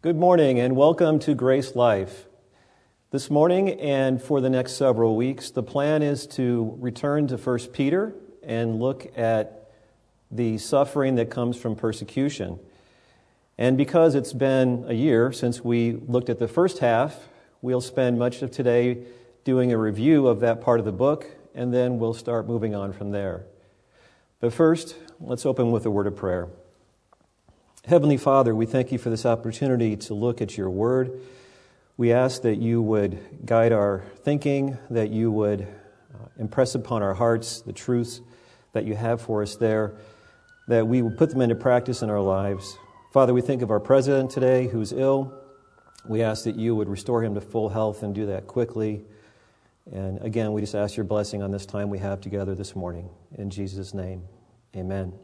Good morning and welcome to Grace Life. This morning and for the next several weeks, the plan is to return to 1 Peter and look at the suffering that comes from persecution. And because it's been a year since we looked at the first half, we'll spend much of today doing a review of that part of the book, and then we'll start moving on from there. But first, let's open with a word of prayer. Heavenly Father, we thank you for this opportunity to look at your word. We ask that you would guide our thinking, that you would impress upon our hearts the truths that you have for us there, that we would put them into practice in our lives. Father, we think of our president today who's ill. We ask that you would restore him to full health and do that quickly. And again, we just ask your blessing on this time we have together this morning. In Jesus' name, amen.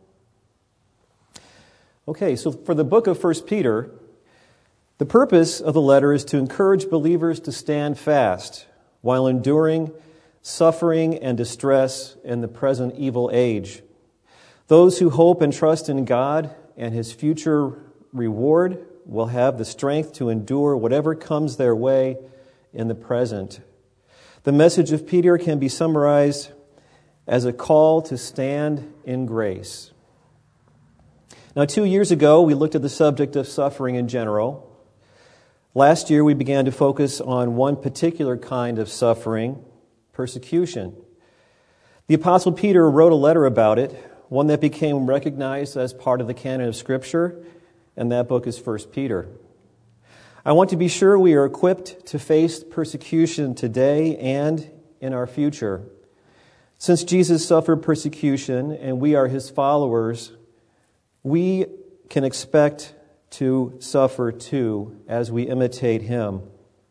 Okay, so for the book of 1 Peter, the purpose of the letter is to encourage believers to stand fast while enduring suffering and distress in the present evil age. Those who hope and trust in God and His future reward will have the strength to endure whatever comes their way in the present. The message of Peter can be summarized as a call to stand in grace. Now, 2 years ago, we looked at the subject of suffering in general. Last year, we began to focus on one particular kind of suffering, persecution. The Apostle Peter wrote a letter about it, one that became recognized as part of the canon of Scripture, and that book is 1 Peter. I want to be sure we are equipped to face persecution today and in our future. Since Jesus suffered persecution and we are His followers, we can expect to suffer too as we imitate Him.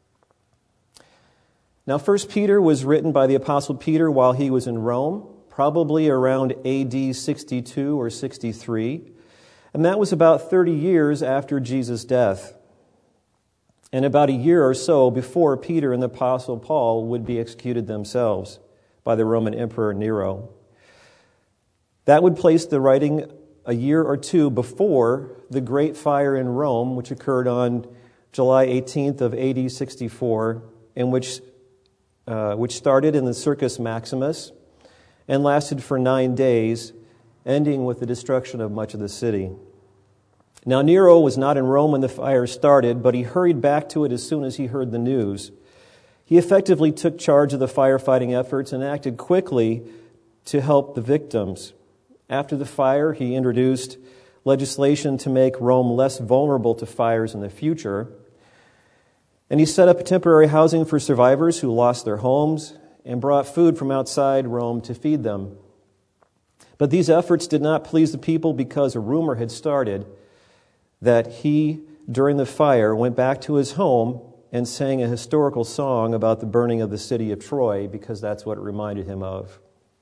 Now, 1 Peter was written by the Apostle Peter while he was in Rome, probably around AD 62 or 63, and that was about 30 years after Jesus' death, and about a year or so before Peter and the Apostle Paul would be executed themselves by the Roman Emperor Nero. That would place the writing a year or two before the Great Fire in Rome, which occurred on July 18th of AD 64, and which started in the Circus Maximus and lasted for 9 days, ending with the destruction of much of the city. Now, Nero was not in Rome when the fire started, but he hurried back to it as soon as he heard the news. He effectively took charge of the firefighting efforts and acted quickly to help the victims. After the fire, he introduced legislation to make Rome less vulnerable to fires in the future. And he set up temporary housing for survivors who lost their homes and brought food from outside Rome to feed them. But these efforts did not please the people because a rumor had started that he, during the fire, went back to his home and sang a historical song about the burning of the city of Troy because that's what it reminded him of.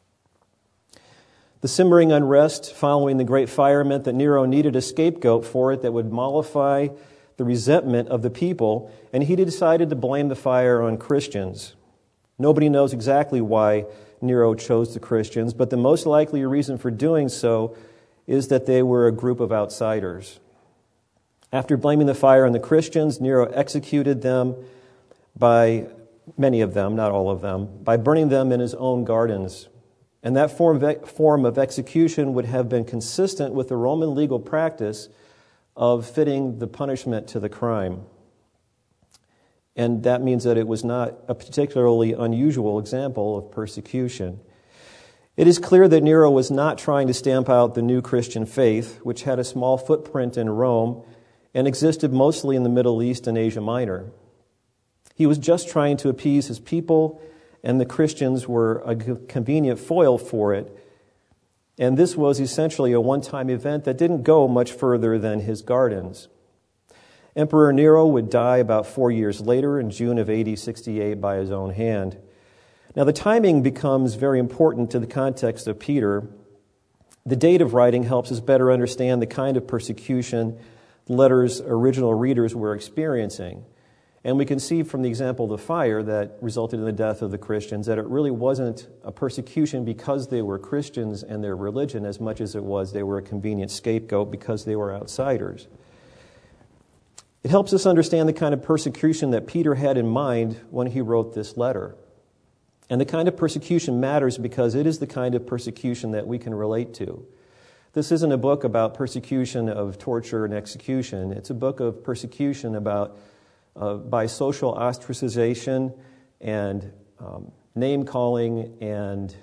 The simmering unrest following the Great Fire meant that Nero needed a scapegoat for it that would mollify the resentment of the people, and he decided to blame the fire on Christians. Nobody knows exactly why Nero chose the Christians, but the most likely reason for doing so is that they were a group of outsiders. After blaming the fire on the Christians, Nero executed them many of them, not all of them, by burning them in his own gardens. And that form of execution would have been consistent with the Roman legal practice of fitting the punishment to the crime. And that means that it was not a particularly unusual example of persecution. It is clear that Nero was not trying to stamp out the new Christian faith, which had a small footprint in Rome and existed mostly in the Middle East and Asia Minor. He was just trying to appease his people, and the Christians were a convenient foil for it. And this was essentially a one-time event that didn't go much further than his gardens. Emperor Nero would die about 4 years later in June of AD 68 by his own hand. Now, the timing becomes very important to the context of Peter. The date of writing helps us better understand the kind of persecution the letter's original readers were experiencing. And we can see from the example of the fire that resulted in the death of the Christians that it really wasn't a persecution because they were Christians and their religion as much as it was they were a convenient scapegoat because they were outsiders. It helps us understand the kind of persecution that Peter had in mind when he wrote this letter. And the kind of persecution matters because it is the kind of persecution that we can relate to. This isn't a book about persecution of torture and execution. It's a book of persecution about by social ostracization and name-calling and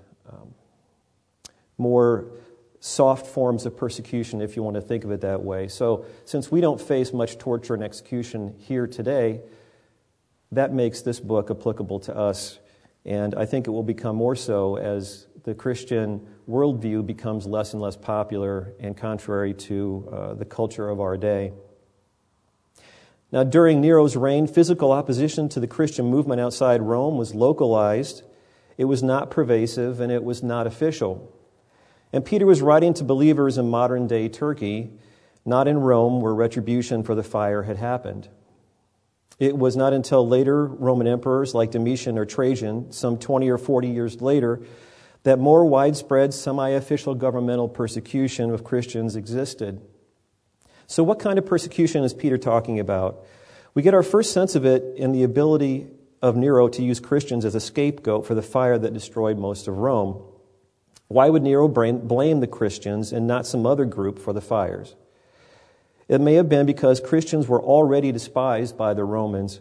more soft forms of persecution, if you want to think of it that way. So since we don't face much torture and execution here today, that makes this book applicable to us. And I think it will become more so as the Christian worldview becomes less and less popular and contrary to the culture of our day. Now, during Nero's reign, physical opposition to the Christian movement outside Rome was localized, it was not pervasive, and it was not official. And Peter was writing to believers in modern-day Turkey, not in Rome, where retribution for the fire had happened. It was not until later Roman emperors like Domitian or Trajan, some 20 or 40 years later, that more widespread semi-official governmental persecution of Christians existed. So what kind of persecution is Peter talking about? We get our first sense of it in the ability of Nero to use Christians as a scapegoat for the fire that destroyed most of Rome. Why would Nero blame the Christians and not some other group for the fires? It may have been because Christians were already despised by the Romans.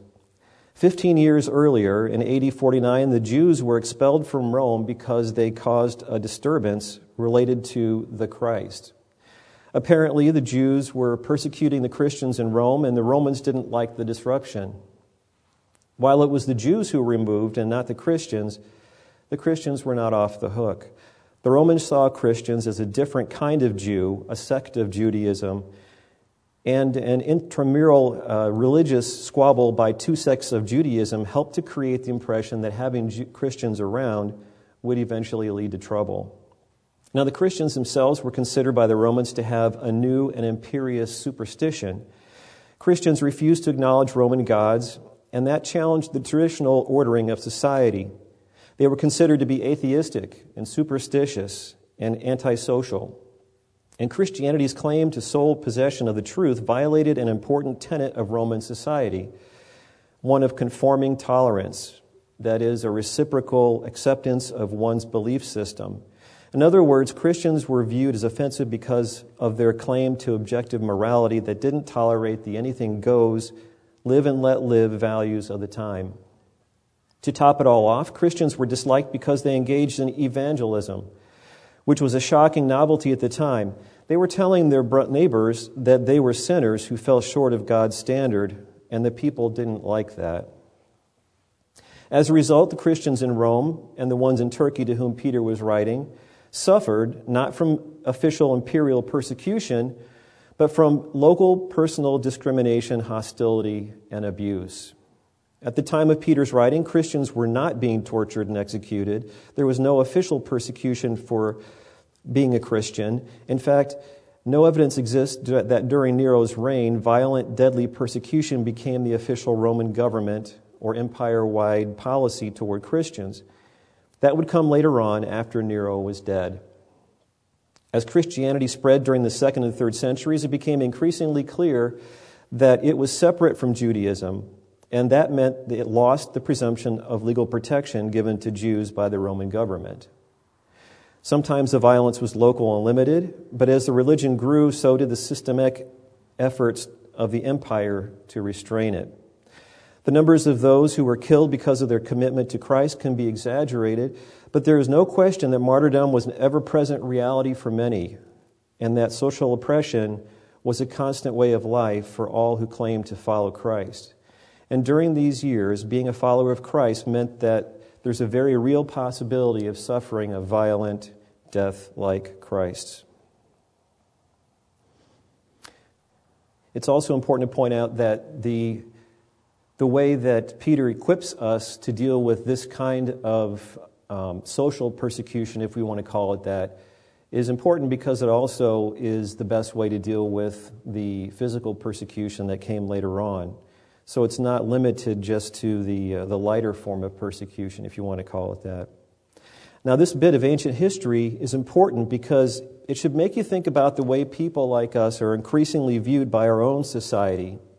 15 years earlier, in AD 49, the Jews were expelled from Rome because they caused a disturbance related to the Christ. Apparently, the Jews were persecuting the Christians in Rome, and the Romans didn't like the disruption. While it was the Jews who were removed and not the Christians were not off the hook. The Romans saw Christians as a different kind of Jew, a sect of Judaism, and an intramural religious squabble by two sects of Judaism helped to create the impression that having Christians around would eventually lead to trouble. Now, the Christians themselves were considered by the Romans to have a new and imperious superstition. Christians refused to acknowledge Roman gods, and that challenged the traditional ordering of society. They were considered to be atheistic and superstitious and antisocial. And Christianity's claim to sole possession of the truth violated an important tenet of Roman society, one of conforming tolerance, that is, a reciprocal acceptance of one's belief system. In other words, Christians were viewed as offensive because of their claim to objective morality that didn't tolerate the anything goes, live and let live values of the time. To top it all off, Christians were disliked because they engaged in evangelism, which was a shocking novelty at the time. They were telling their neighbors that they were sinners who fell short of God's standard, and the people didn't like that. As a result, the Christians in Rome and the ones in Turkey to whom Peter was writing suffered not from official imperial persecution, but from local personal discrimination, hostility, and abuse. At the time of Peter's writing, Christians were not being tortured and executed. There was no official persecution for being a Christian. In fact, no evidence exists that during Nero's reign, violent, deadly persecution became the official Roman government or empire-wide policy toward Christians. That would come later on after Nero was dead. As Christianity spread during the 2nd and 3rd centuries, it became increasingly clear that it was separate from Judaism, and that meant that it lost the presumption of legal protection given to Jews by the Roman government. Sometimes the violence was local and limited, but as the religion grew, so did the systemic efforts of the empire to restrain it. The numbers of those who were killed because of their commitment to Christ can be exaggerated, but there is no question that martyrdom was an ever-present reality for many, and that social oppression was a constant way of life for all who claimed to follow Christ. And during these years, being a follower of Christ meant that there's a very real possibility of suffering a violent death like Christ's. It's also important to point out that the way that Peter equips us to deal with this kind of social persecution, if we want to call it that, is important because it also is the best way to deal with the physical persecution that came later on. So it's not limited just to the lighter form of persecution, if you want to call it that. Now, this bit of ancient history is important because it should make you think about the way people like us are increasingly viewed by our own society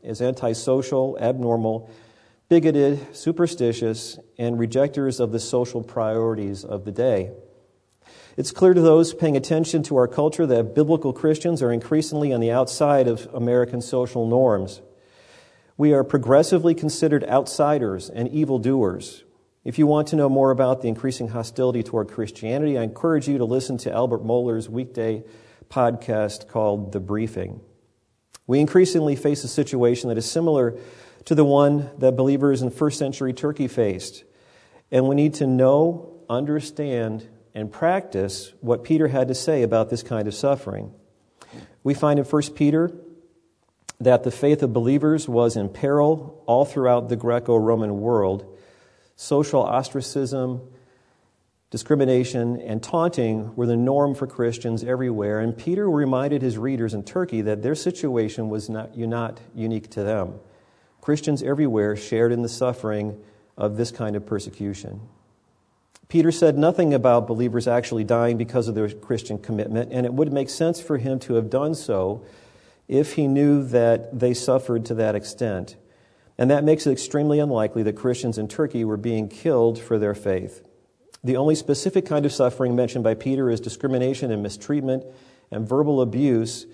as antisocial, abnormal, bigoted, superstitious, and rejectors of the social priorities of the day. It's clear to those paying attention to our culture that biblical Christians are increasingly on the outside of American social norms. We are progressively considered outsiders and evildoers. If you want to know more about the increasing hostility toward Christianity, I encourage you to listen to Albert Mohler's weekday podcast called The Briefing. We increasingly face a situation that is similar to the one that believers in first century Turkey faced. And we need to know, understand, and practice what Peter had to say about this kind of suffering. We find in 1 Peter that the faith of believers was in peril all throughout the Greco-Roman world. Social ostracism, discrimination, and taunting were the norm for Christians everywhere, and Peter reminded his readers in Turkey that their situation was not unique to them. Christians everywhere shared in the suffering of this kind of persecution. Peter said nothing about believers actually dying because of their Christian commitment, and it would make sense for him to have done so if he knew that they suffered to that extent. And that makes it extremely unlikely that Christians in Turkey were being killed for their faith. The only specific kind of suffering mentioned by Peter is discrimination and mistreatment and verbal abuse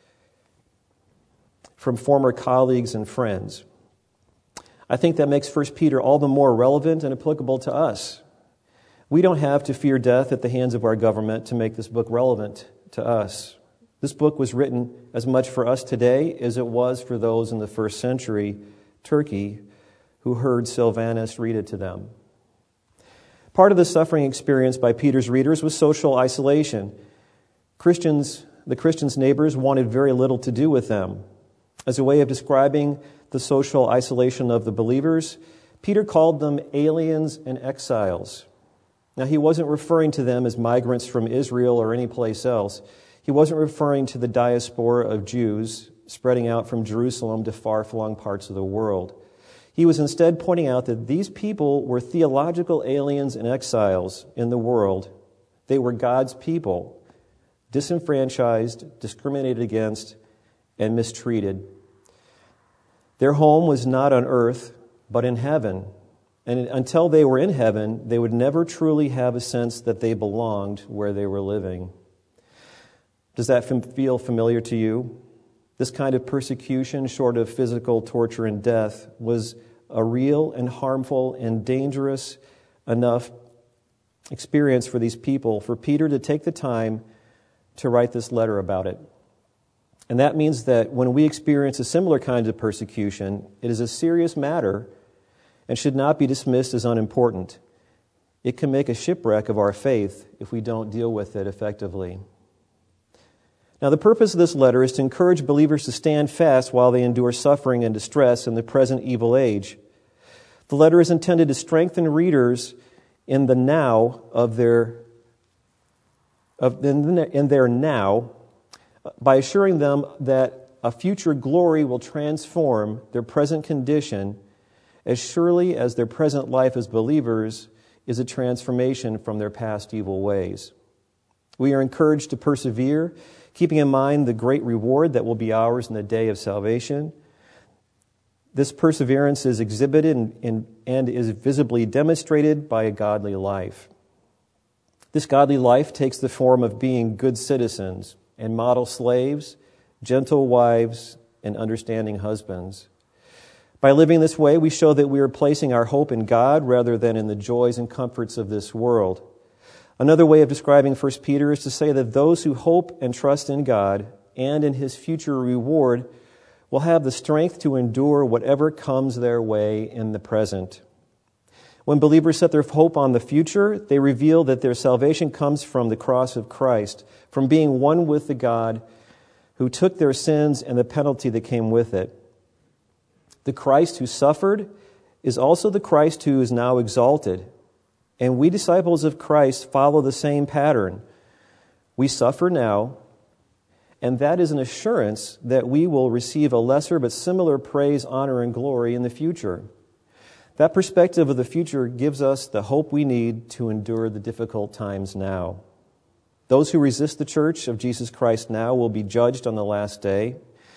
from former colleagues and friends. I think that makes 1 Peter all the more relevant and applicable to us. We don't have to fear death at the hands of our government to make this book relevant to us. This book was written as much for us today as it was for those in the first century Turkey who heard Silvanus read it to them. Part of the suffering experienced by Peter's readers was social isolation. The Christians' neighbors wanted very little to do with them. As a way of describing the social isolation of the believers, Peter called them aliens and exiles. Now, he wasn't referring to them as migrants from Israel or any place else. He wasn't referring to the diaspora of Jews spreading out from Jerusalem to far-flung parts of the world. He was instead pointing out that these people were theological aliens and exiles in the world. They were God's people, disenfranchised, discriminated against, and mistreated. Their home was not on earth, but in heaven. And until they were in heaven, they would never truly have a sense that they belonged where they were living. Does that feel familiar to you? This kind of persecution, short of physical torture and death, was a real and harmful and dangerous enough experience for these people, for Peter to take the time to write this letter about it. And that means that when we experience a similar kind of persecution, it is a serious matter and should not be dismissed as unimportant. It can make a shipwreck of our faith if we don't deal with it effectively. Now, the purpose of this letter is to encourage believers to stand fast while they endure suffering and distress in the present evil age. The letter is intended to strengthen readers in the now in their now by assuring them that a future glory will transform their present condition as surely as their present life as believers is a transformation from their past evil ways. We are encouraged to persevere, keeping in mind the great reward that will be ours in the day of salvation. This perseverance is exhibited and is visibly demonstrated by a godly life. This godly life takes the form of being good citizens and model slaves, gentle wives, and understanding husbands. By living this way, we show that we are placing our hope in God rather than in the joys and comforts of this world. Another way of describing 1 Peter is to say that those who hope and trust in God and in His future reward will have the strength to endure whatever comes their way in the present. When believers set their hope on the future, they reveal that their salvation comes from the cross of Christ, from being one with the God who took their sins and the penalty that came with it. The Christ who suffered is also the Christ who is now exalted. And we disciples of Christ follow the same pattern. We suffer now, and that is an assurance that we will receive a lesser but similar praise, honor, and glory in the future. That perspective of the future gives us the hope we need to endure the difficult times now. Those who resist the church of Jesus Christ now will be judged on the last day.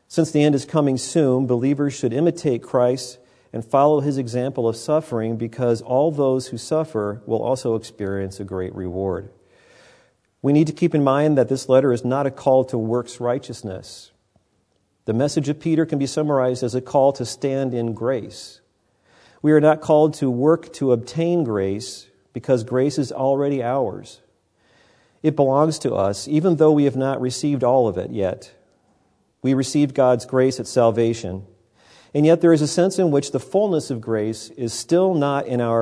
Since the end is coming soon, believers should imitate Christ and follow his example of suffering, because all those who suffer will also experience a great reward. We need to keep in mind that this letter is not a call to works righteousness. The message of Peter can be summarized as a call to stand in grace. We are not called to work to obtain grace, because grace is already ours. It belongs to us, even though we have not received all of it yet. We received God's grace at salvation, and yet there is a sense in which the fullness of grace is still not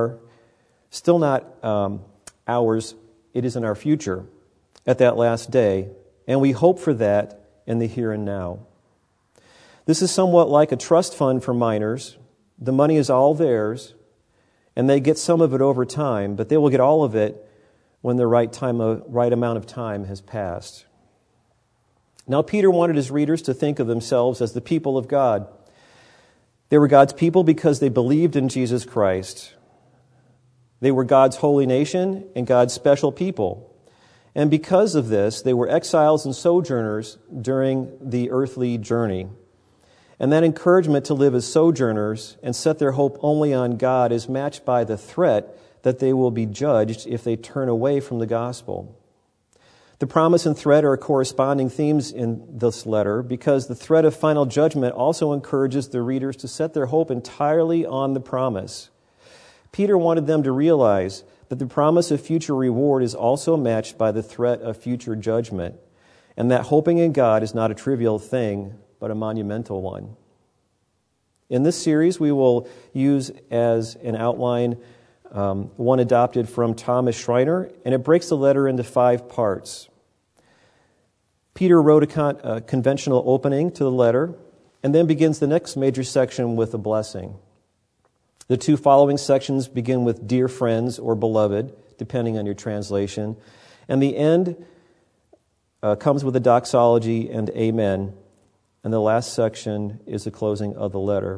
ours. It is in our future at that last day, and we hope for that in the here and now. This is somewhat like a trust fund for minors. The money is all theirs, and they get some of it over time, but they will get all of it when the right amount of time has passed. Now, Peter wanted his readers to think of themselves as the people of God. They were God's people because they believed in Jesus Christ. They were God's holy nation and God's special people. And because of this, they were exiles and sojourners during the earthly journey. And that encouragement to live as sojourners and set their hope only on God is matched by the threat that they will be judged if they turn away from the gospel. The promise and threat are corresponding themes in this letter, because the threat of final judgment also encourages the readers to set their hope entirely on the promise. Peter wanted them to realize that the promise of future reward is also matched by the threat of future judgment, and that hoping in God is not a trivial thing, but a monumental one. In this series, we will use as an outline one adopted from Thomas Schreiner, and it breaks the letter into 5 parts. Peter wrote a conventional opening to the letter, and then begins the next major section with a blessing. The 2 following sections begin with "Dear friends" or "Beloved," depending on your translation, and the end comes with a doxology and "Amen," and the last section is the closing of the letter.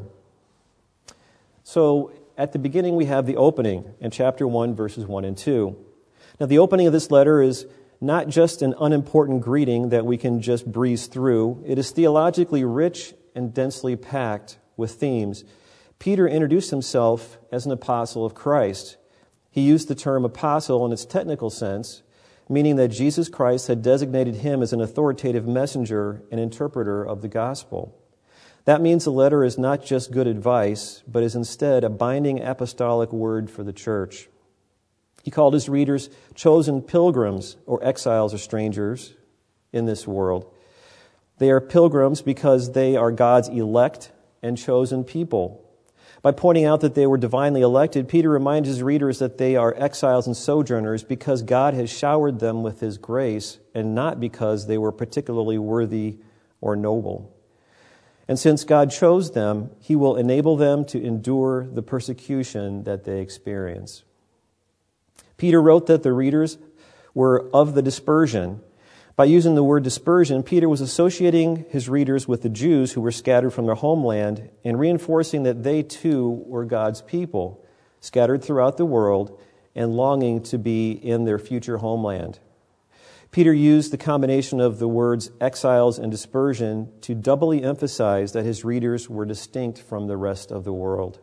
So, at the beginning, we have the opening in chapter 1, verses 1 and 2. Now, the opening of this letter is not just an unimportant greeting that we can just breeze through. It is theologically rich and densely packed with themes. Peter introduced himself as an apostle of Christ. He used the term apostle in its technical sense, meaning that Jesus Christ had designated him as an authoritative messenger and interpreter of the gospel. That means the letter is not just good advice, but is instead a binding apostolic word for the church. He called his readers chosen pilgrims, or exiles or strangers in this world. They are pilgrims because they are God's elect and chosen people. By pointing out that they were divinely elected, Peter reminds his readers that they are exiles and sojourners because God has showered them with his grace, and not because they were particularly worthy or noble. And since God chose them, he will enable them to endure the persecution that they experience. Peter wrote that the readers were of the dispersion. By using the word dispersion, Peter was associating his readers with the Jews who were scattered from their homeland and reinforcing that they too were God's people, scattered throughout the world and longing to be in their future homeland. Peter used the combination of the words exiles and dispersion to doubly emphasize that his readers were distinct from the rest of the world.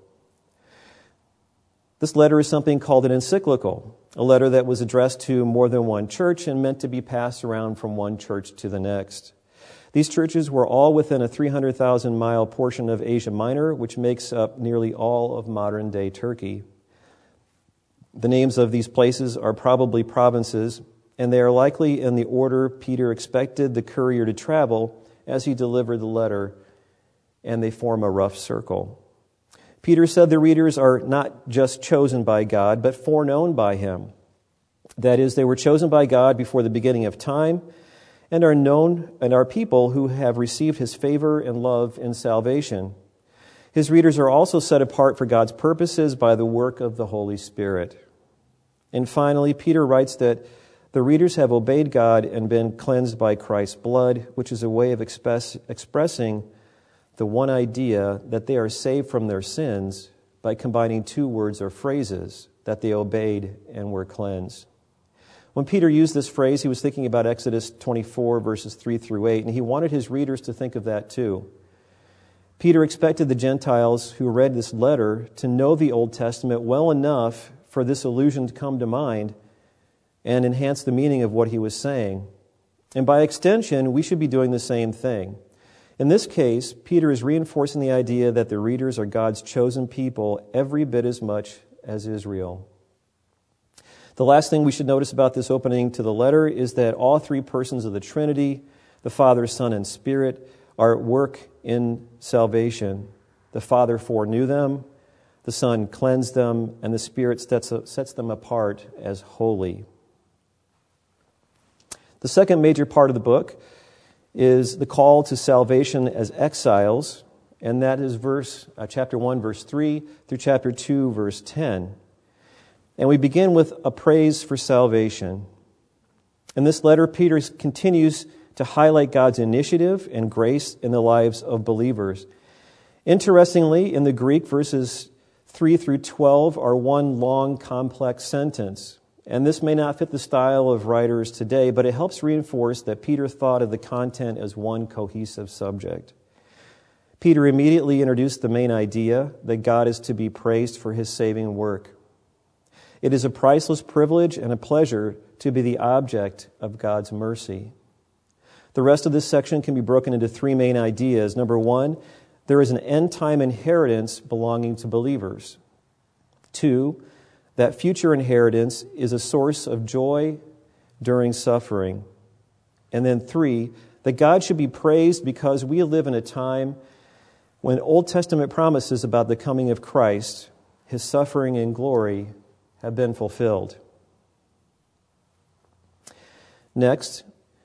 This letter is something called an encyclical, a letter that was addressed to more than one church and meant to be passed around from one church to the next. These churches were all within a 300,000-mile portion of Asia Minor, which makes up nearly all of modern-day Turkey. The names of these places are probably provinces, and they are likely in the order Peter expected the courier to travel as he delivered the letter, and they form a rough circle. Peter said the readers are not just chosen by God, but foreknown by him. That is, they were chosen by God before the beginning of time and are known and are people who have received his favor and love in salvation. His readers are also set apart for God's purposes by the work of the Holy Spirit. And finally, Peter writes that the readers have obeyed God and been cleansed by Christ's blood, which is a way of expressing the one idea that they are saved from their sins by combining 2 words or phrases, that they obeyed and were cleansed. When Peter used this phrase, he was thinking about Exodus 24, verses 3 through 8, and he wanted his readers to think of that too. Peter expected the Gentiles who read this letter to know the Old Testament well enough for this allusion to come to mind and enhance the meaning of what he was saying. And by extension, we should be doing the same thing. In this case, Peter is reinforcing the idea that the readers are God's chosen people every bit as much as Israel. The last thing we should notice about this opening to the letter is that all three persons of the Trinity, the Father, Son, and Spirit, are at work in salvation. The Father foreknew them, the Son cleansed them, and the Spirit sets them apart as holy. The second major part of the book is the call to salvation as exiles, and that is chapter 1, verse 3 through chapter 2, verse 10. And we begin with a praise for salvation. In this letter, Peter continues to highlight God's initiative and grace in the lives of believers. Interestingly, in the Greek, verses 3 through 12 are one long, complex sentence. And this may not fit the style of writers today, but it helps reinforce that Peter thought of the content as one cohesive subject. Peter immediately introduced the main idea that God is to be praised for his saving work. It is a priceless privilege and a pleasure to be the object of God's mercy. The rest of this section can be broken into three main ideas. Number one, there is an end-time inheritance belonging to believers. 2, that future inheritance is a source of joy during suffering. And then 3, that God should be praised because we live in a time when Old Testament promises about the coming of Christ, his suffering and glory, have been fulfilled. Next,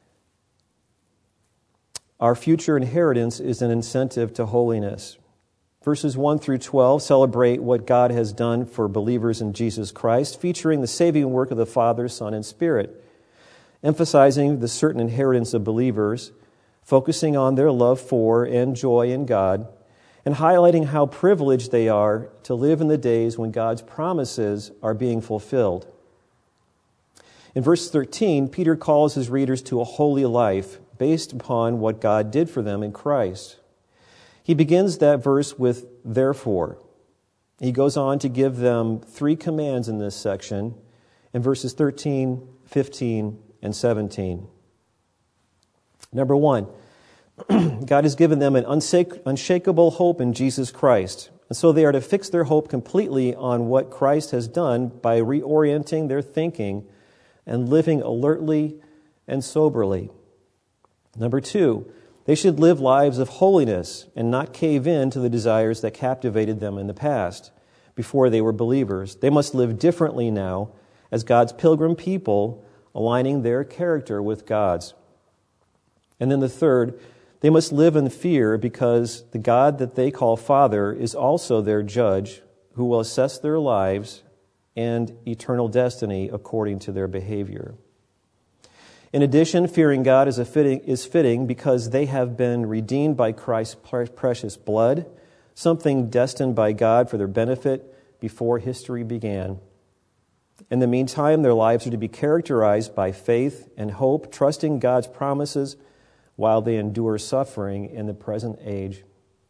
our future inheritance is an incentive to holiness. Verses 1 through 12 celebrate what God has done for believers in Jesus Christ, featuring the saving work of the Father, Son, and Spirit, emphasizing the certain inheritance of believers, focusing on their love for and joy in God, and highlighting how privileged they are to live in the days when God's promises are being fulfilled. In verse 13, Peter calls his readers to a holy life based upon what God did for them in Christ. He begins that verse with therefore. He goes on to give them 3 commands in this section in verses 13, 15, and 17. Number 1, God has given them an unshakable hope in Jesus Christ. And so they are to fix their hope completely on what Christ has done by reorienting their thinking and living alertly and soberly. Number 2, they should live lives of holiness and not cave in to the desires that captivated them in the past before they were believers. They must live differently now as God's pilgrim people, aligning their character with God's. And then the third, they must live in fear because the God that they call Father is also their judge who will assess their lives and eternal destiny according to their behavior. In addition, fearing God is fitting because they have been redeemed by Christ's precious blood, something destined by God for their benefit before history began. In the meantime, their lives are to be characterized by faith and hope, trusting God's promises while they endure suffering in the present age.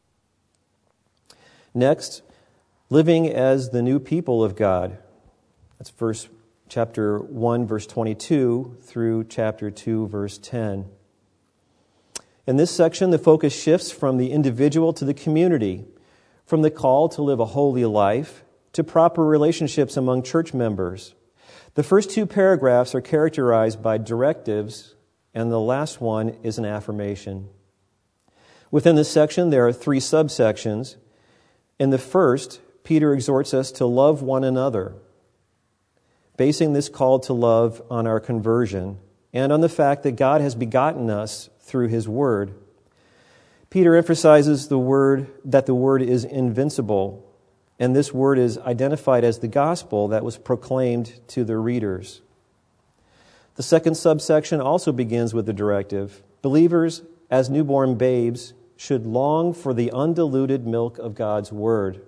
Next, living as the new people of God. That's chapter 1, verse 22 through chapter 2, verse 10. In this section, the focus shifts from the individual to the community, from the call to live a holy life to proper relationships among church members. The first 2 paragraphs are characterized by directives, and the last one is an affirmation. Within this section, there are 3 subsections. In the first, Peter exhorts us to love one another, basing this call to love on our conversion and on the fact that God has begotten us through His Word. Peter emphasizes that the Word is invincible, and this Word is identified as the gospel that was proclaimed to the readers. The second subsection also begins with the directive. Believers, as newborn babes, should long for the undiluted milk of God's Word.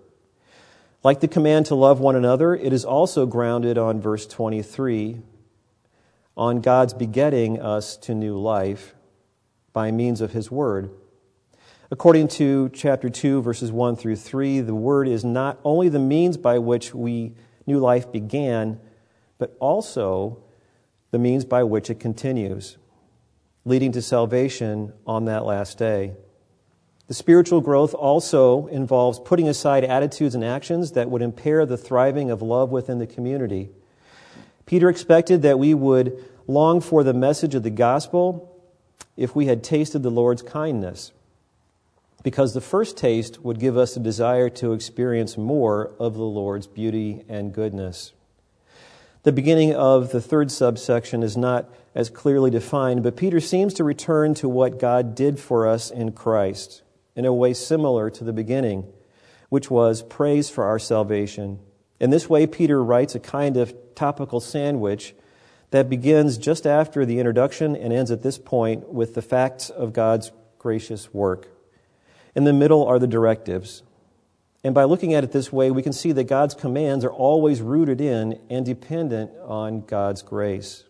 Like the command to love one another, it is also grounded on verse 23. on God's begetting us to new life by means of His Word. According to chapter 2, verses 1 through 3, the Word is not only the means by which new life began, but also the means by which it continues, leading to salvation on that last day. The spiritual growth also involves putting aside attitudes and actions that would impair the thriving of love within the community. Peter expected that we would long for the message of the gospel if we had tasted the Lord's kindness, because the first taste would give us a desire to experience more of the Lord's beauty and goodness. The beginning of the third subsection is not as clearly defined, but Peter seems to return to what God did for us in Christ in a way similar to the beginning, which was praise for our salvation. In this way, Peter writes a kind of topical sandwich that begins just after the introduction and ends at this point with the facts of God's gracious work. In the middle are the directives. And by looking at it this way, we can see that God's commands are always rooted in and dependent on God's grace.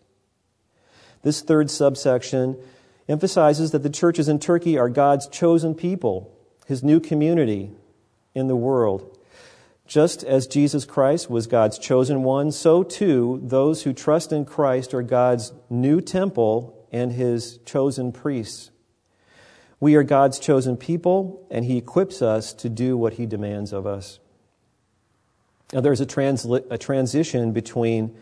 This third subsection emphasizes that the churches in Turkey are God's chosen people, His new community in the world. Just as Jesus Christ was God's chosen one, so too those who trust in Christ are God's new temple and His chosen priests. We are God's chosen people, and He equips us to do what He demands of us. Now, there's a transition between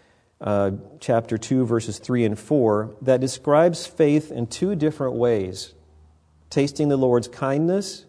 chapter 2, verses 3 and 4, that describes faith in two different ways: tasting the Lord's kindness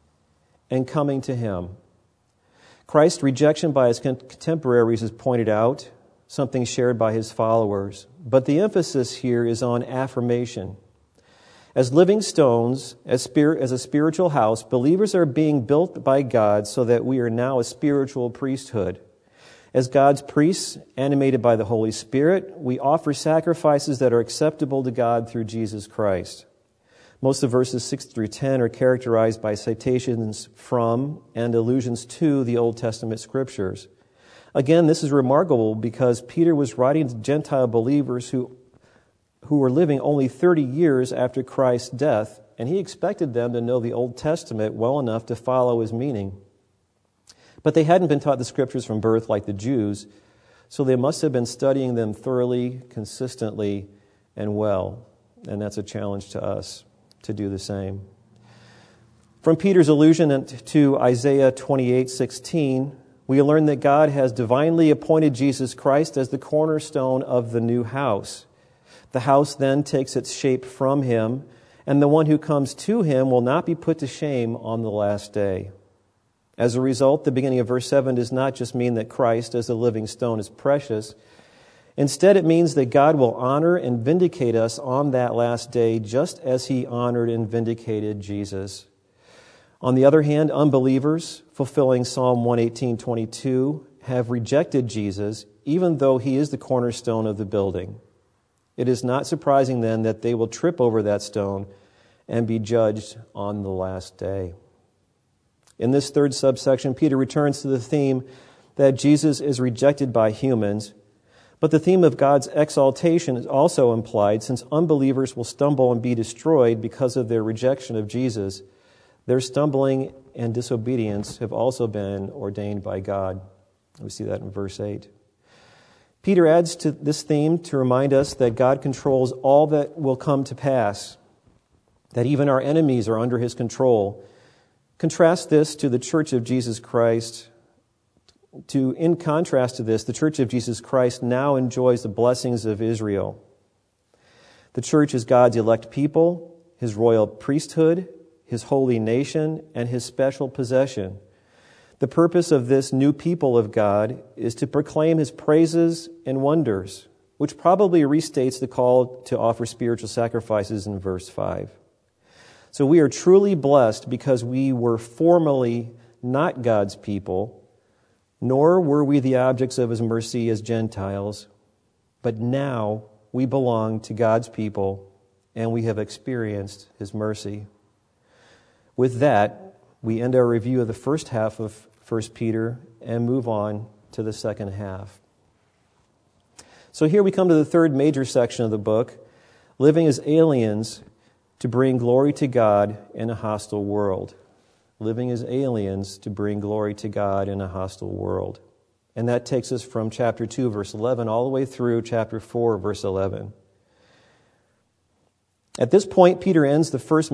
and coming to Him. Christ's rejection by His contemporaries is pointed out, something shared by His followers. But the emphasis here is on affirmation. As living stones, as a spiritual house, believers are being built by God so that we are now a spiritual priesthood. As God's priests, animated by the Holy Spirit, we offer sacrifices that are acceptable to God through Jesus Christ. Most of verses 6 through 10 are characterized by citations from and allusions to the Old Testament Scriptures. Again, this is remarkable because Peter was writing to Gentile believers who were living only 30 years after Christ's death, and he expected them to know the Old Testament well enough to follow his meaning. But they hadn't been taught the Scriptures from birth like the Jews, so they must have been studying them thoroughly, consistently, and well. And that's a challenge to us to do the same. From Peter's allusion to Isaiah 28:16, we learn that God has divinely appointed Jesus Christ as the cornerstone of the new house. The house then takes its shape from Him, and the one who comes to Him will not be put to shame on the last day. As a result, the beginning of verse 7 does not just mean that Christ as the living stone is precious. Instead, it means that God will honor and vindicate us on that last day, just as He honored and vindicated Jesus. On the other hand, unbelievers, fulfilling Psalm 118:22, have rejected Jesus, even though He is the cornerstone of the building. It is not surprising then that they will trip over that stone and be judged on the last day. In this third subsection, Peter returns to the theme that Jesus is rejected by humans, but the theme of God's exaltation is also implied, since unbelievers will stumble and be destroyed because of their rejection of Jesus. Their stumbling and disobedience have also been ordained by God. We see that in verse 8. Peter adds to this theme to remind us that God controls all that will come to pass, that even our enemies are under His control. Contrast this to the Church of Jesus Christ. In contrast to this, the Church of Jesus Christ now enjoys the blessings of Israel. The church is God's elect people, His royal priesthood, His holy nation, and His special possession. The purpose of this new people of God is to proclaim His praises and wonders, which probably restates the call to offer spiritual sacrifices in verse 5. So we are truly blessed because we were formerly not God's people, nor were we the objects of His mercy as Gentiles, but now we belong to God's people and we have experienced His mercy. With that, we end our review of the first half of 1 Peter and move on to the second half. So here we come to the third major section of the book, living as aliens to bring glory to God in a hostile world. Living as aliens to bring glory to God in a hostile world. And that takes us from chapter 2, verse 11, all the way through chapter 4, verse 11. At this point, Peter ends the first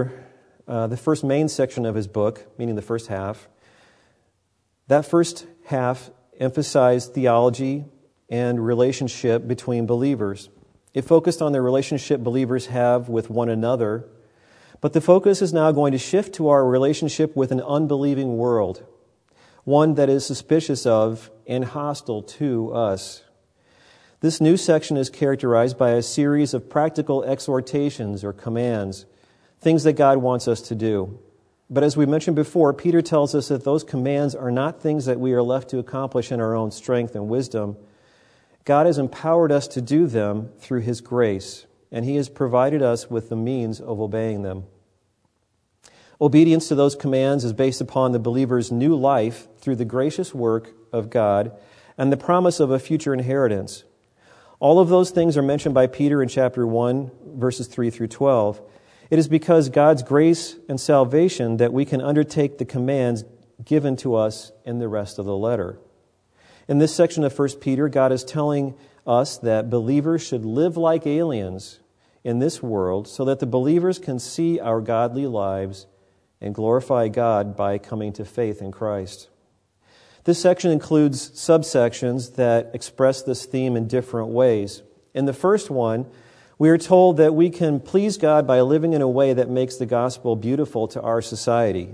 main section of his book, meaning the first half. That first half emphasized theology and relationship between believers. It focused on the relationship believers have with one another, but the focus is now going to shift to our relationship with an unbelieving world, one that is suspicious of and hostile to us. This new section is characterized by a series of practical exhortations or commands, things that God wants us to do. But as we mentioned before, Peter tells us that those commands are not things that we are left to accomplish in our own strength and wisdom. God has empowered us to do them through His grace, and He has provided us with the means of obeying them. Obedience to those commands is based upon the believer's new life through the gracious work of God and the promise of a future inheritance. All of those things are mentioned by Peter in chapter 1, verses 3 through 12. It is because God's grace and salvation that we can undertake the commands given to us in the rest of the letter. In this section of 1 Peter, God is telling us that believers should live like aliens in this world so that the believers can see our godly lives and glorify God by coming to faith in Christ. This section includes subsections that express this theme in different ways. In the first one, we are told that we can please God by living in a way that makes the gospel beautiful to our society.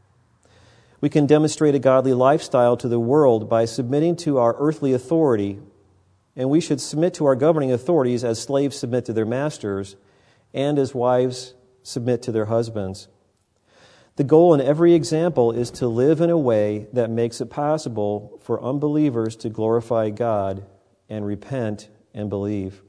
We can demonstrate a godly lifestyle to the world by submitting to our earthly authority, and we should submit to our governing authorities as slaves submit to their masters and as wives submit to their husbands. The goal in every example is to live in a way that makes it possible for unbelievers to glorify God and repent and believe.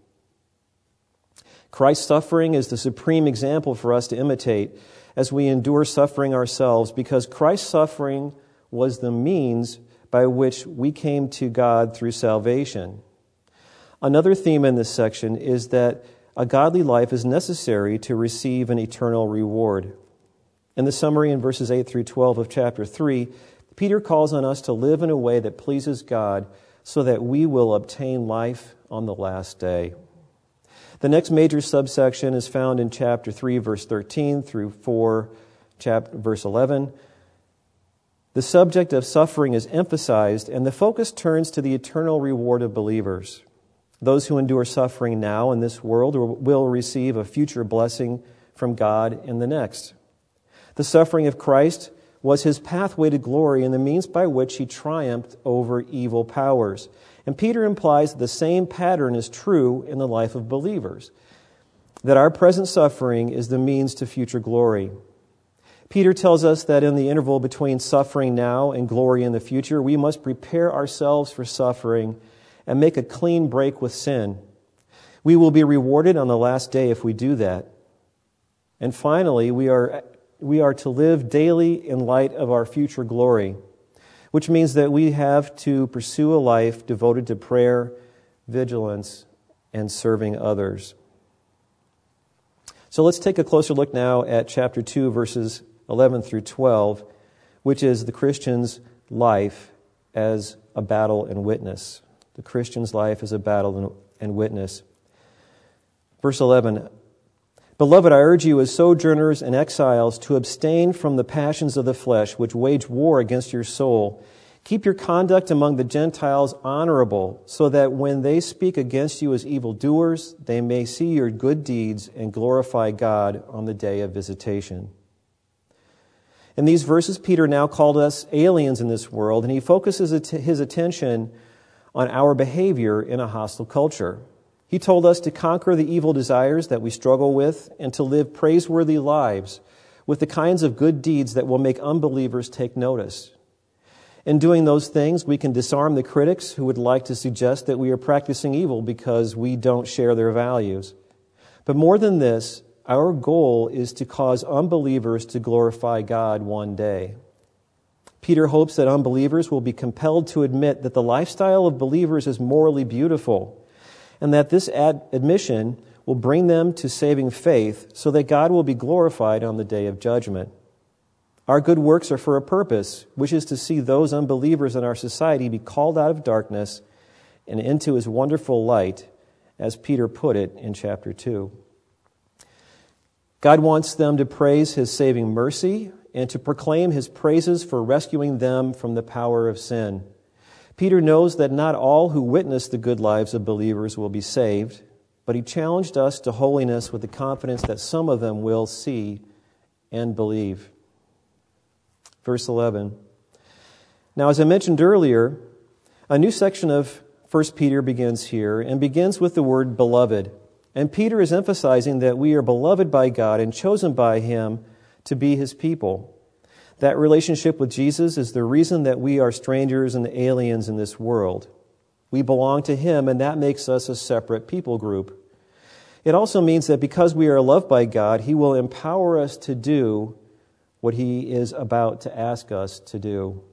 Christ's suffering is the supreme example for us to imitate as we endure suffering ourselves, because Christ's suffering was the means by which we came to God through salvation. Another theme in this section is that a godly life is necessary to receive an eternal reward. In the summary in verses 8 through 12 of chapter 3, Peter calls on us to live in a way that pleases God so that we will obtain life on the last day. The next major subsection is found in chapter 3, verse 13 through 4, verse 11. The subject of suffering is emphasized, and the focus turns to the eternal reward of believers. Those who endure suffering now in this world will receive a future blessing from God in the next. The suffering of Christ was His pathway to glory and the means by which He triumphed over evil powers. And Peter implies that the same pattern is true in the life of believers, that our present suffering is the means to future glory. Peter tells us that in the interval between suffering now and glory in the future, we must prepare ourselves for suffering and make a clean break with sin. We will be rewarded on the last day if we do that. And finally, we are to live daily in light of our future glory, which means that we have to pursue a life devoted to prayer, vigilance, and serving others. So let's take a closer look now at chapter 2, verses 11 through 12, which is the Christian's life as a battle and witness. The Christian's life as a battle and witness. Verse 11, Beloved, I urge you as sojourners and exiles to abstain from the passions of the flesh, which wage war against your soul. Keep your conduct among the Gentiles honorable, so that when they speak against you as evildoers, they may see your good deeds and glorify God on the day of visitation. In these verses, Peter now called us aliens in this world, and he focuses his attention on our behavior in a hostile culture. He told us to conquer the evil desires that we struggle with and to live praiseworthy lives with the kinds of good deeds that will make unbelievers take notice. In doing those things, we can disarm the critics who would like to suggest that we are practicing evil because we don't share their values. But more than this, our goal is to cause unbelievers to glorify God one day. Peter hopes that unbelievers will be compelled to admit that the lifestyle of believers is morally beautiful, and that this admission will bring them to saving faith so that God will be glorified on the day of judgment. Our good works are for a purpose, which is to see those unbelievers in our society be called out of darkness and into His wonderful light, as Peter put it in chapter 2. God wants them to praise His saving mercy and to proclaim His praises for rescuing them from the power of sin. Peter knows that not all who witness the good lives of believers will be saved, but he challenged us to holiness with the confidence that some of them will see and believe. Verse 11. Now, as I mentioned earlier, a new section of 1 Peter begins here and begins with the word beloved. And Peter is emphasizing that we are beloved by God and chosen by Him to be His people. That relationship with Jesus is the reason that we are strangers and aliens in this world. We belong to Him, and that makes us a separate people group. It also means that because we are loved by God, He will empower us to do what He is about to ask us to do.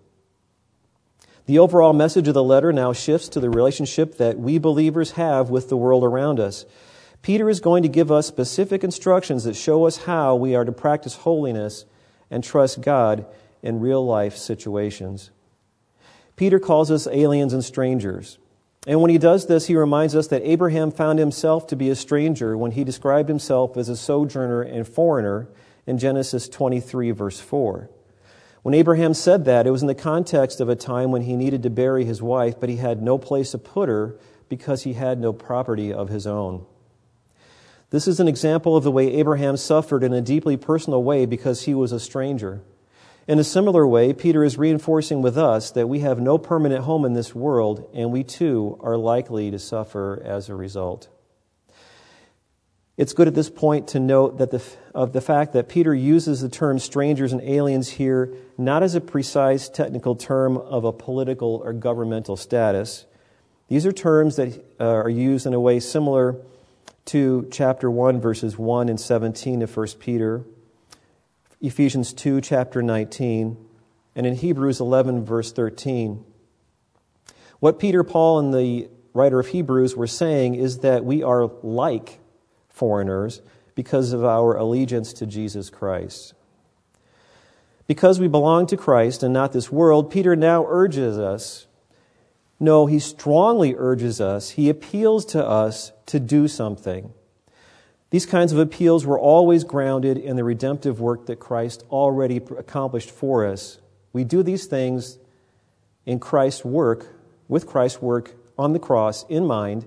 The overall message of the letter now shifts to the relationship that we believers have with the world around us. Peter is going to give us specific instructions that show us how we are to practice holiness and trust God in real-life situations. Peter calls us aliens and strangers. And when he does this, he reminds us that Abraham found himself to be a stranger when he described himself as a sojourner and foreigner in Genesis 23, verse 4. When Abraham said that, it was in the context of a time when he needed to bury his wife, but he had no place to put her because he had no property of his own. This is an example of the way Abraham suffered in a deeply personal way because he was a stranger. In a similar way, Peter is reinforcing with us that we have no permanent home in this world, and we too are likely to suffer as a result. It's good at this point to note that the fact that Peter uses the term strangers and aliens here not as a precise technical term of a political or governmental status. These are terms that are used in a way similar to chapter 1, verses 1 and 17 of 1 Peter, Ephesians 2, chapter 19, and in Hebrews 11, verse 13. What Peter, Paul, and the writer of Hebrews were saying is that we are like foreigners because of our allegiance to Jesus Christ. Because we belong to Christ and not this world, Peter now urges us, no, he strongly urges us, he appeals to us to do something. These kinds of appeals were always grounded in the redemptive work that Christ already accomplished for us. We do these things in Christ's work, with Christ's work on the cross in mind,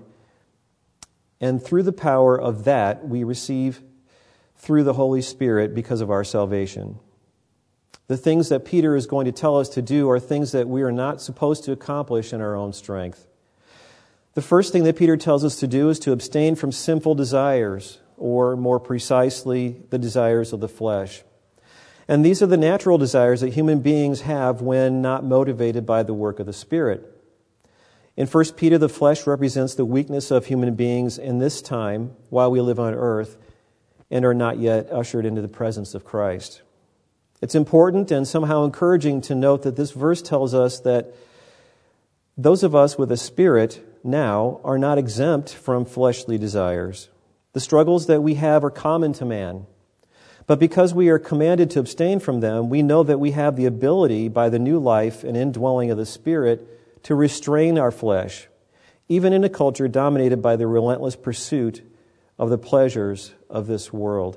and through the power of that, we receive through the Holy Spirit because of our salvation. The things that Peter is going to tell us to do are things that we are not supposed to accomplish in our own strength. The first thing that Peter tells us to do is to abstain from sinful desires, or more precisely, the desires of the flesh. And these are the natural desires that human beings have when not motivated by the work of the Spirit. In 1 Peter, the flesh represents the weakness of human beings in this time while we live on earth and are not yet ushered into the presence of Christ. It's important and somehow encouraging to note that this verse tells us that those of us with a spirit now are not exempt from fleshly desires. The struggles that we have are common to man. But because we are commanded to abstain from them, we know that we have the ability by the new life and indwelling of the Spirit to restrain our flesh, even in a culture dominated by the relentless pursuit of the pleasures of this world.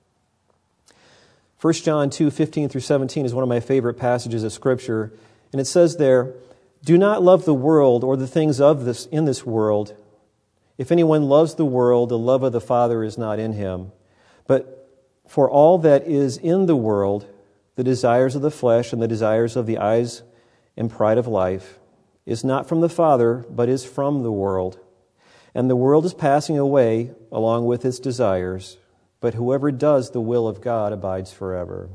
1 John 2, 15 through 17 is one of my favorite passages of Scripture, and it says there, "Do not love the world or the things of this in this world. If anyone loves the world, the love of the Father is not in him. But for all that is in the world, the desires of the flesh and the desires of the eyes and pride of life, is not from the Father, but is from the world. And the world is passing away along with its desires, but whoever does the will of God abides forever."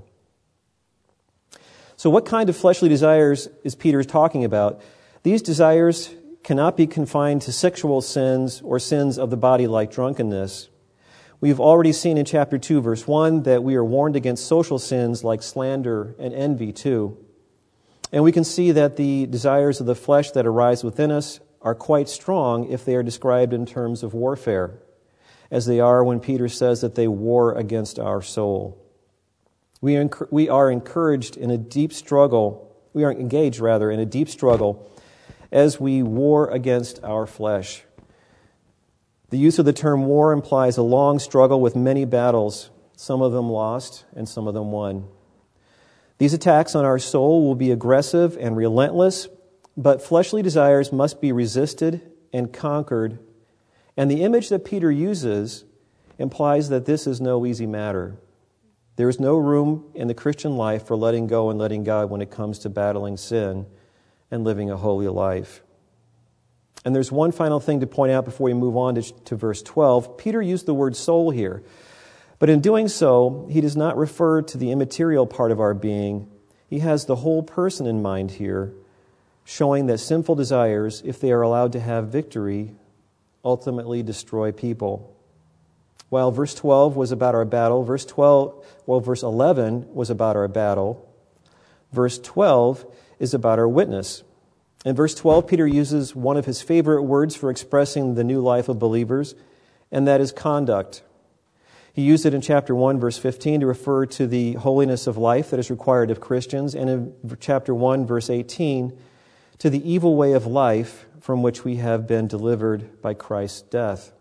So what kind of fleshly desires is Peter talking about? These desires cannot be confined to sexual sins or sins of the body like drunkenness. We've already seen in chapter 2, verse 1, that we are warned against social sins like slander and envy too. And we can see that the desires of the flesh that arise within us are quite strong if they are described in terms of warfare, as they are when Peter says that they war against our soul. We are encouraged in a deep struggle. We are engaged, rather, in a deep struggle as we war against our flesh. The use of the term war implies a long struggle with many battles, some of them lost and some of them won. These attacks on our soul will be aggressive and relentless, but fleshly desires must be resisted and conquered. And the image that Peter uses implies that this is no easy matter. There is no room in the Christian life for letting go and letting God when it comes to battling sin and living a holy life. And there's one final thing to point out before we move on to verse 12. Peter used the word soul here, but in doing so, he does not refer to the immaterial part of our being. He has the whole person in mind here, showing that sinful desires, if they are allowed to have victory, ultimately destroy people. While verse 12 was about our battle, verse 11 was about our battle. Verse 12 is about our witness. In verse 12, Peter uses one of his favorite words for expressing the new life of believers, and that is conduct. He used it in chapter 1, verse 15, to refer to the holiness of life that is required of Christians, and in chapter 1, verse 18, to the evil way of life from which we have been delivered by Christ's death.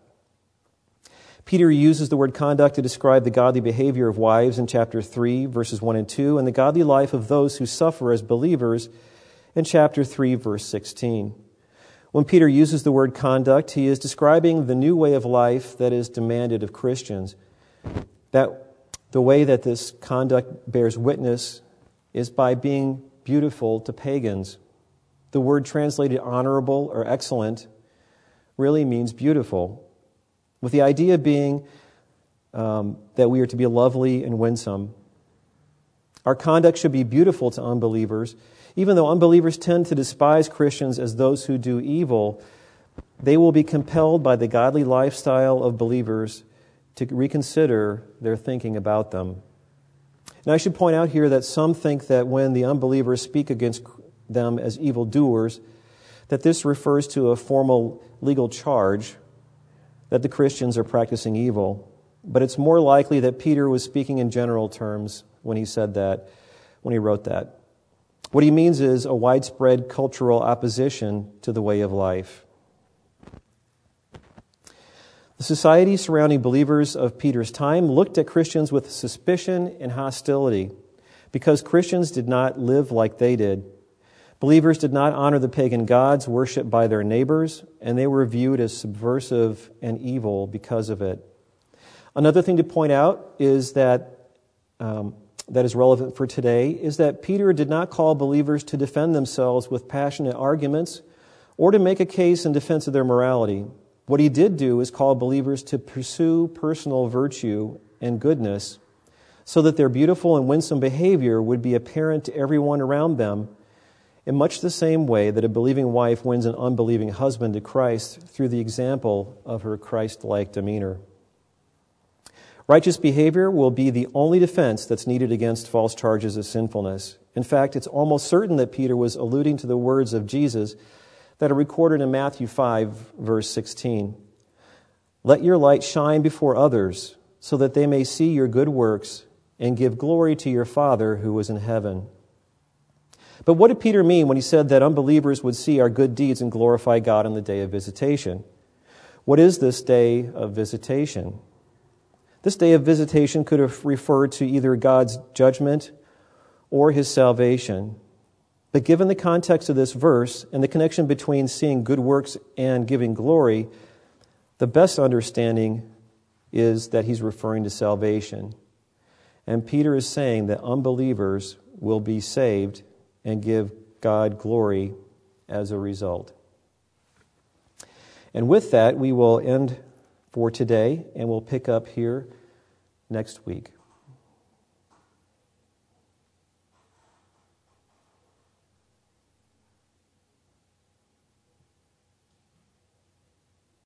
Peter uses the word conduct to describe the godly behavior of wives in chapter 3, verses 1 and 2, and the godly life of those who suffer as believers in chapter 3, verse 16. When Peter uses the word conduct, he is describing the new way of life that is demanded of Christians. That the way that this conduct bears witness is by being beautiful to pagans. The word translated honorable or excellent really means beautiful, with the idea being that we are to be lovely and winsome. Our conduct should be beautiful to unbelievers. Even though unbelievers tend to despise Christians as those who do evil, they will be compelled by the godly lifestyle of believers to reconsider their thinking about them. Now, I should point out here that some think that when the unbelievers speak against them as evildoers, that this refers to a formal legal charge that the Christians are practicing evil. But it's more likely that Peter was speaking in general terms when he said that, when he wrote that. What he means is a widespread cultural opposition to the way of life. The society surrounding believers of Peter's time looked at Christians with suspicion and hostility because Christians did not live like they did. Believers did not honor the pagan gods worshipped by their neighbors, and they were viewed as subversive and evil because of it. Another thing to point out is that is relevant for today is that Peter did not call believers to defend themselves with passionate arguments or to make a case in defense of their morality. What he did do is call believers to pursue personal virtue and goodness so that their beautiful and winsome behavior would be apparent to everyone around them, in much the same way that a believing wife wins an unbelieving husband to Christ through the example of her Christ-like demeanor. Righteous behavior will be the only defense that's needed against false charges of sinfulness. In fact, it's almost certain that Peter was alluding to the words of Jesus that are recorded in Matthew 5, verse 16. Let your light shine before others so that they may see your good works and give glory to your Father who is in heaven. But what did Peter mean when he said that unbelievers would see our good deeds and glorify God on the day of visitation? What is this day of visitation? This day of visitation could have referred to either God's judgment or His salvation. But given the context of this verse and the connection between seeing good works and giving glory, the best understanding is that he's referring to salvation. And Peter is saying that unbelievers will be saved and give God glory as a result. And with that, we will end for today, and we'll pick up here next week.